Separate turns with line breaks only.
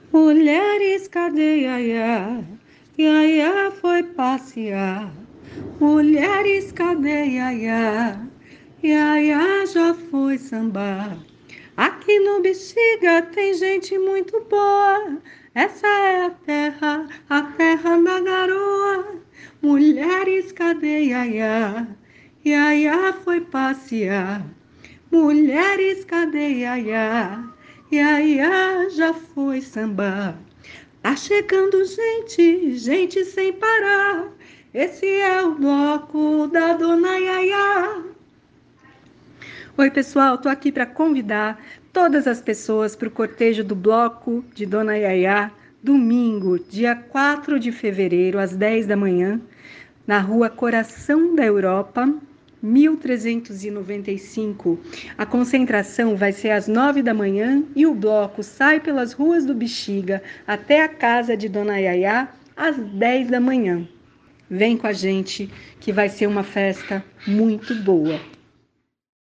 Mulheres, cadê Yaya? Yaya foi passear. Mulheres, cadê Yaya? Yaya já foi sambar. Aqui no Bexiga tem gente muito boa. Essa é a terra da garoa. Mulheres, cadê Yaya? Yaya foi passear. Mulheres, cadê Yaya? Yaya já foi sambar. Tá chegando gente, gente sem parar. Esse é o bloco da Dona Yaya. Oi, pessoal, tô aqui para convidar todas as pessoas para o cortejo do bloco de Dona Yaya, domingo, dia 4 de fevereiro, às 10 da manhã, na rua Coração da Europa, 1395. A concentração vai ser às 9 da manhã e o bloco sai pelas ruas do Bexiga até a casa de Dona Yaya às 10 da manhã. Vem com a gente que vai ser uma festa muito boa.